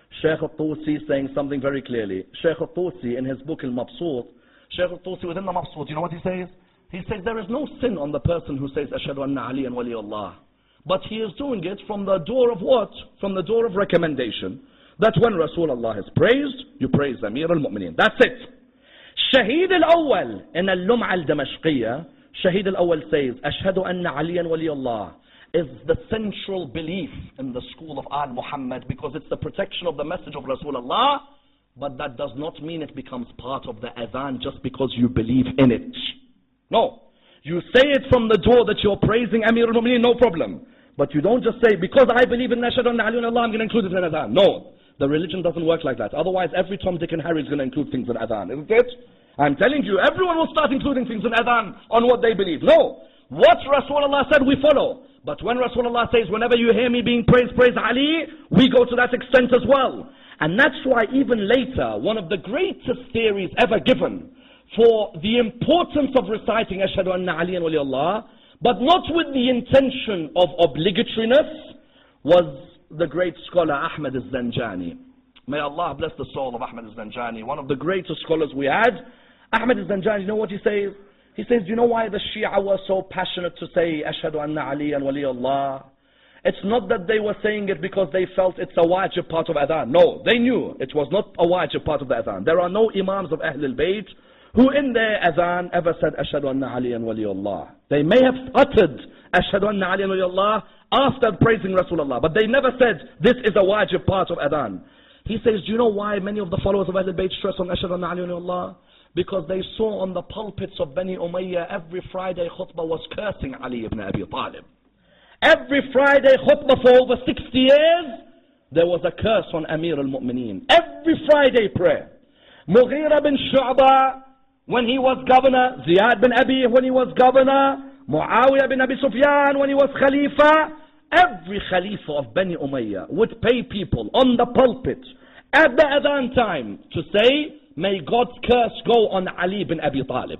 Shaykh al-Tusi saying something very clearly. Shaykh al-Tusi in his book Al-Mabsut, Shaykh al-Tusi within the Mabsut, you know what he says? He says there is no sin on the person who says Ashhadu anna Aliyan waliyullah. But he is doing it from the door of what? From the door of recommendation. That when Rasulullah is praised, you praise Amir al-Mu'mineen. That's it. Shaheed al-Awwal in al-Lum'a al-Damashqiyya, Shaheed al-Awwal says, Ashhadu anna Aliyan waliyullah is the central belief in the school of Al Muhammad because it's the protection of the message of Rasulullah, but that does not mean it becomes part of the adhan just because you believe in it. No. You say it from the door that you're praising Amir al-Mu'mineen, no problem. But you don't just say, because I believe in Ashhadu anna Aliyan waliyullah, I'm going to include it in adhan. No. The religion doesn't work like that. Otherwise, every Tom, Dick and Harry is going to include things in adhan, isn't it? I'm telling you, everyone will start including things in adhan on what they believe. No. What Rasulullah said, we follow. But when Rasulullah says, whenever you hear me being praised, praise Ali, we go to that extent as well. And that's why even later, one of the greatest theories ever given for the importance of reciting Ashhadu anna Aliyan waliyullah, but not with the intention of obligatoriness, was the great scholar Ahmad al-Zanjani. May Allah bless the soul of Ahmad al-Zanjani, one of the greatest scholars we had. Ahmad al-Zanjani, you know what he says? He says, do you know why the Shia were so passionate to say Ashhadu anna Aliyan waliyullah? It's not that they were saying it because they felt it's a wajib part of adhan. No, they knew it was not a wajib part of the adhan. There are no imams of Ahlul Bayt who in their adhan ever said Ashhadu anna Aliyan waliyullah. They may have uttered Ashhadu anna Aliyan waliyullah after praising Rasulullah, but they never said this is a wajib part of adhan. He says, do you know why many of the followers of Ahlul Bayt stress on Ashhadu anna Aliyan waliyullah? Because they saw on the pulpits of Bani Umayyah every Friday khutbah was cursing Ali ibn Abi Talib. Every Friday khutbah for over sixty years, there was a curse on Amir al-Mu'mineen. Every Friday prayer. Mughira bin Shu'bah, when he was governor, Ziyad bin Abi when he was governor, Muawiyah bin Abi Sufyan when he was Khalifa, every Khalifa of Bani Umayyah would pay people on the pulpit at the adhan time to say, may God's curse go on Ali bin Abi Talib.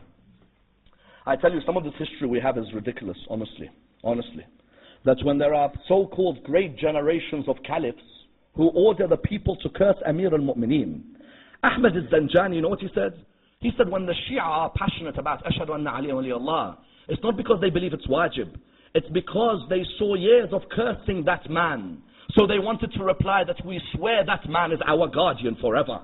I tell you, some of this history we have is ridiculous, honestly. Honestly. That when there are so-called great generations of caliphs who order the people to curse Amir al-Mu'mineen. Ahmad al-Zanjani, you know what he said? He said when the Shia are passionate about Ashhadu anna Aliyan waliyullah, it's not because they believe it's wajib. It's because they saw years of cursing that man. So they wanted to reply that we swear that man is our guardian forever.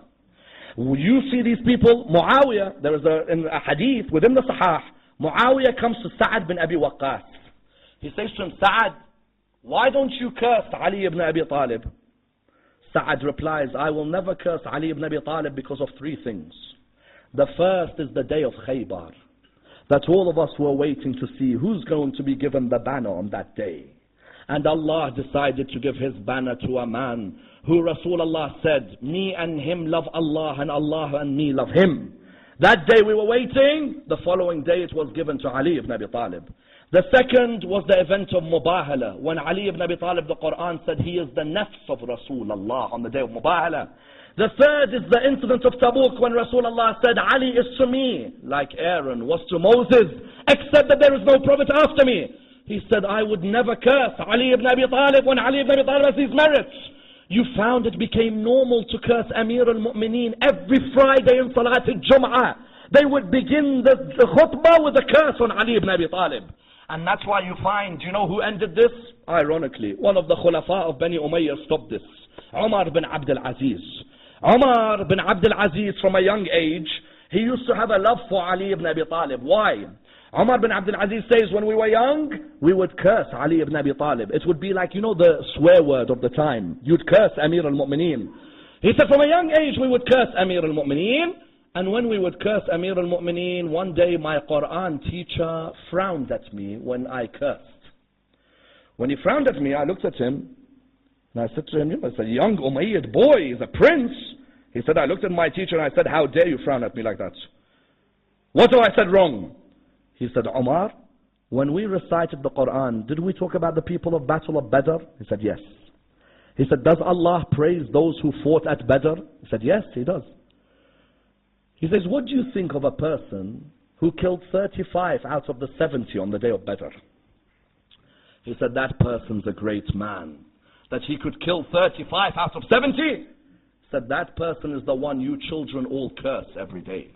You see these people, Muawiyah, there is a, in a hadith within the Sahih, Muawiyah comes to Sa'ad bin Abi Waqqas. He says to him, Sa'ad, why don't you curse Ali ibn Abi Talib? Sa'ad replies, I will never curse Ali ibn Abi Talib because of three things. The first is the day of Khaybar. That all of us were waiting to see who's going to be given the banner on that day. And Allah decided to give His banner to a man who Rasulullah said, me and him love Allah and Allah and me love him. That day we were waiting, the following day it was given to Ali ibn Abi Talib. The second was the event of Mubahala, when Ali ibn Abi Talib, the Quran said he is the nafs of Rasulullah on the day of Mubahala. The third is the incident of Tabuk when Rasulullah said, Ali is to me, like Aaron was to Moses, except that there is no prophet after me. He said, I would never curse Ali ibn Abi Talib when Ali ibn Abi Talib has these merits. You found it became normal to curse Amir al-Mu'mineen every Friday in Salat al-Jum'ah. They would begin the, the khutbah with a curse on Ali ibn Abi Talib. And that's why you find, do you know who ended this? Ironically, one of the Khulafa of Bani Umayyah stopped this. Umar bin Abdul Aziz. Umar bin Abdul Aziz, from a young age, he used to have a love for Ali ibn Abi Talib. Why? Umar bin Abdul Aziz says, when we were young, we would curse Ali ibn Abi Talib. It would be like, you know, the swear word of the time. You'd curse Amir al-Mu'mineen. He said, from a young age, we would curse Amir al-Mu'mineen. And when we would curse Amir al-Mu'mineen, one day my Quran teacher frowned at me when I cursed. When he frowned at me, I looked at him, and I said to him, it's a young Umayyad boy, he's a prince. He said, I looked at my teacher and I said, how dare you frown at me like that? What have I said wrong? He said, Umar, when we recited the Quran, did we talk about the people of Battle of Badr? He said, yes. He said, does Allah praise those who fought at Badr? He said, yes, He does. He says, what do you think of a person who killed thirty-five out of the seventy on the day of Badr? He said, that person's a great man. that he could kill thirty-five out of seventy, said that person is the one you children all curse every day.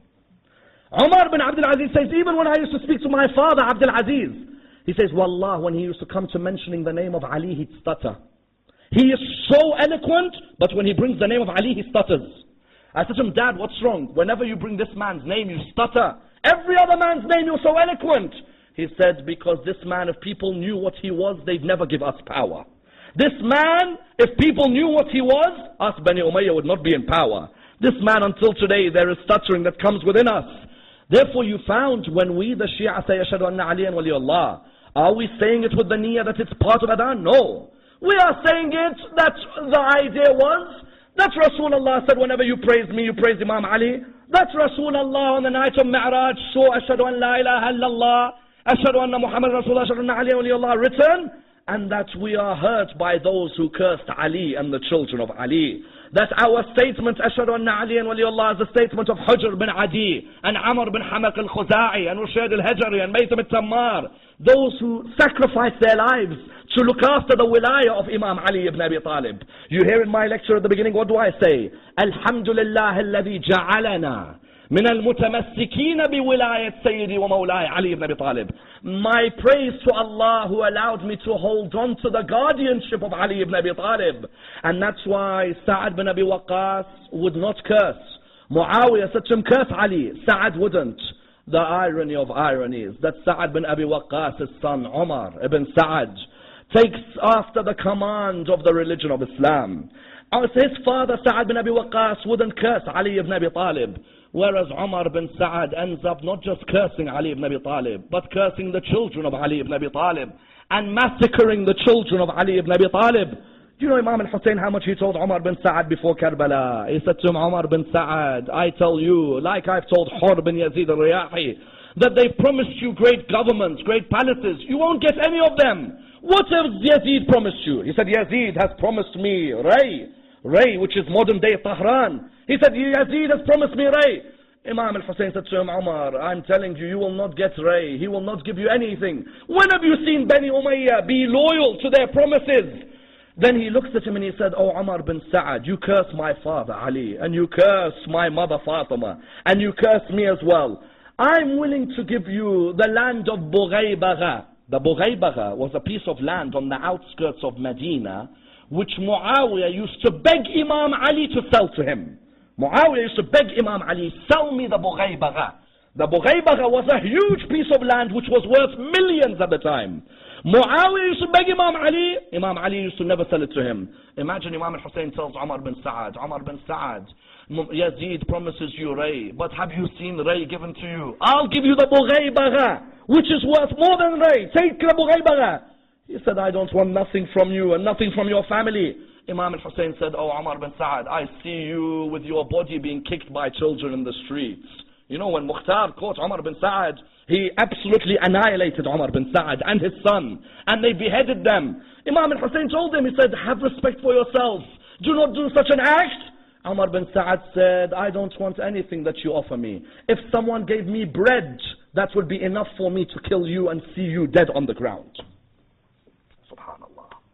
Umar bin Abdul Aziz says, even when I used to speak to my father, Abdul Aziz, he says, Wallah, when he used to come to mentioning the name of Ali, he'd stutter. He is so eloquent, but when he brings the name of Ali, he stutters. I said to him, Dad, what's wrong? Whenever you bring this man's name, you stutter. Every other man's name, you're so eloquent. He said, because this man, if people knew what he was, they'd never give us power. This man, if people knew what he was, us Bani Umayyah would not be in power. This man, until today, there is stuttering that comes within us. Therefore, you found when we, the Shia, say, Ashhadu anna Aliyan waliyullah, are we saying it with the niyyah that it's part of Adhan? No. We are saying it that the idea was that Rasulullah said, whenever you praise me, you praise Imam Ali. That Rasulullah on the night of Mi'raj saw Ashhadu an la ilaha illallah, Ashhadu anna Muhammad Rasulullah, Ashhadu anna Aliyan waliyullah written. And that we are hurt by those who cursed Ali and the children of Ali. That our statement, Ashhadu anna Aliyan waliyullah, is a statement of Hujr bin Adi, and Amr bin Hamaq al-Khuza'i, and Rushayd al-Hajari, and Maytham al-Tammar. Those who sacrificed their lives to look after the wilayah of Imam Ali ibn Abi Talib. You hear in my lecture at the beginning, what do I say? Alhamdulillah alladhi ja'alana من المتمسكين بولاية سيدي ومولاي علي ibn Abi Talib. My praise to Allah who allowed me to hold on to the guardianship of Ali ibn Abi Talib. And that's why Sa'ad bin Abi Waqqas would not curse. Muawiyah said to him, curse Ali. Sa'ad wouldn't. The irony of ironies, that Sa'ad bin Abi Waqqas, his son Umar ibn Sa'ad, takes after the command of the religion of Islam. His father Sa'ad bin Abi Waqqas wouldn't curse Ali ibn Abi Talib. Whereas Umar bin Sa'ad ends up not just cursing Ali ibn Abi Talib, but cursing the children of Ali ibn Abi Talib, and massacring the children of Ali ibn Abi Talib. Do you know Imam al-Hussein how much he told Umar bin Sa'ad before Karbala? He said to him, Umar bin Sa'ad, I tell you, like I've told Hur bin Yazid al-Riyahi, that they promised you great governments, great palaces. You won't get any of them. What has Yazid promised you? He said, Yazid has promised me Ray. Ray, which is modern day Tehran. He said, Yazid has promised me Ray. Imam al-Hussein said to him, Umar, I'm telling you, you will not get Ray. He will not give you anything. When have you seen Bani Umayyah be loyal to their promises? Then he looks at him and he said, Oh Umar bin Sa'ad, you curse my father Ali, and you curse my mother Fatima, and you curse me as well. I'm willing to give you the land of Bughaybagha. The Bughaybagha was a piece of land on the outskirts of Medina, which Muawiyah used to beg Imam Ali to sell to him. Muawiyah used to beg Imam Ali, sell me the Bughaybagha. The Bughaybagha was a huge piece of land which was worth millions at the time. Muawiyah used to beg Imam Ali. Imam Ali used to never sell it to him. Imagine Imam al-Hussein tells Umar bin Sa'ad, Umar bin Sa'ad, Yazid promises you Ray, but have you seen Ray given to you? I'll give you the Bughaybagha, which is worth more than Ray. Take the Bughaybagha. He said, I don't want nothing from you and nothing from your family. Imam al-Hussein said, Oh Umar bin Sa'ad, I see you with your body being kicked by children in the streets. You know, when Mukhtar caught Umar bin Sa'ad, he absolutely annihilated Umar bin Sa'ad and his son, and they beheaded them. Imam al-Hussein told them, he said, have respect for yourselves. Do not do such an act. Umar bin Sa'ad said, I don't want anything that you offer me. If someone gave me bread, that would be enough for me to kill you and see you dead on the ground. Subhanallah.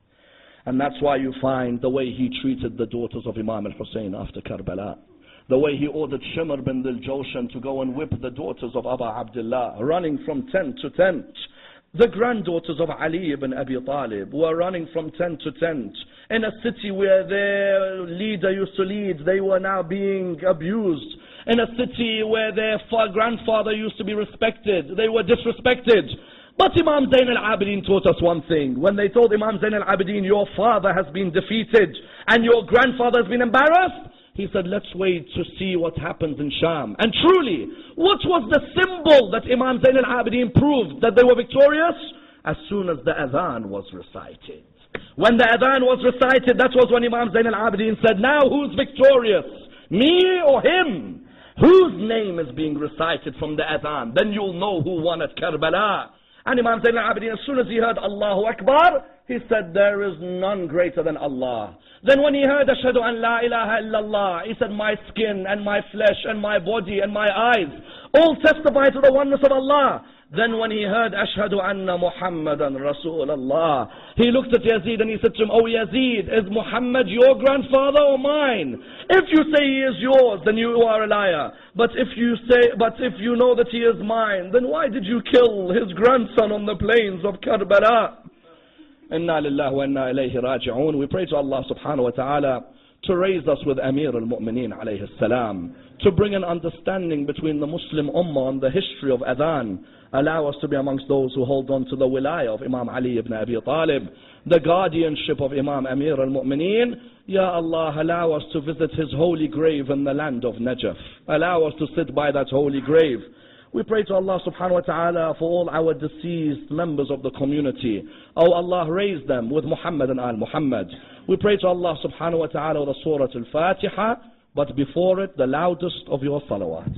And that's why you find the way he treated the daughters of Imam al-Hussein after Karbala. The way he ordered Shimr bin Dil-Jawshan to go and whip the daughters of Aba Abdullah, running from tent to tent. The granddaughters of Ali ibn Abi Talib were running from tent to tent. In a city where their leader used to lead, they were now being abused. In a city where their grandfather used to be respected, they were disrespected. But Imam Zayn al-Abidin taught us one thing. When they told Imam Zayn al-Abidin, your father has been defeated and your grandfather has been embarrassed, he said, let's wait to see what happens in Sham. And truly, what was the symbol that Imam Zayn al-Abidin proved that they were victorious? As soon as the adhan was recited. When the adhan was recited, that was when Imam Zayn al-Abidin said, now who's victorious? Me or him? Whose name is being recited from the adhan? Then you'll know who won at Karbala. And Imam Zayn al-Abidin, as soon as he heard Allahu Akbar, he said, there is none greater than Allah. Then when he heard Ashhadu an la ilaha illallah, he said, my skin and my flesh and my body and my eyes all testify to the oneness of Allah. Then when he heard Ashhadu anna Muhammadan Rasulullah, he looked at Yazid and he said to him, "Oh Yazid, is Muhammad your grandfather or mine? If you say he is yours, then you are a liar. But if you say, but if you know that he is mine, then why did you kill his grandson on the plains of Karbala?" Inna lillahi wa inna ilayhi raji'un. We pray to Allah subhanahu wa ta'ala to raise us with Amir al-Mu'mineen alayhi salam, to bring an understanding between the Muslim Ummah and the history of Adhan. Allow us to be amongst those who hold on to the wilayah of Imam Ali ibn Abi Talib, the guardianship of Imam Amir al-Mu'mineen. Ya Allah, allow us to visit his holy grave in the land of Najaf. Allow us to sit by that holy grave. We pray to Allah subhanahu wa ta'ala for all our deceased members of the community. Oh Allah, raise them with Muhammad and al-Muhammad. We pray to Allah subhanahu wa ta'ala with the Surah Al-Fatiha, but before it, the loudest of your salawat.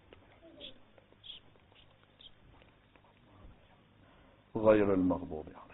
غير المغضوب عليهم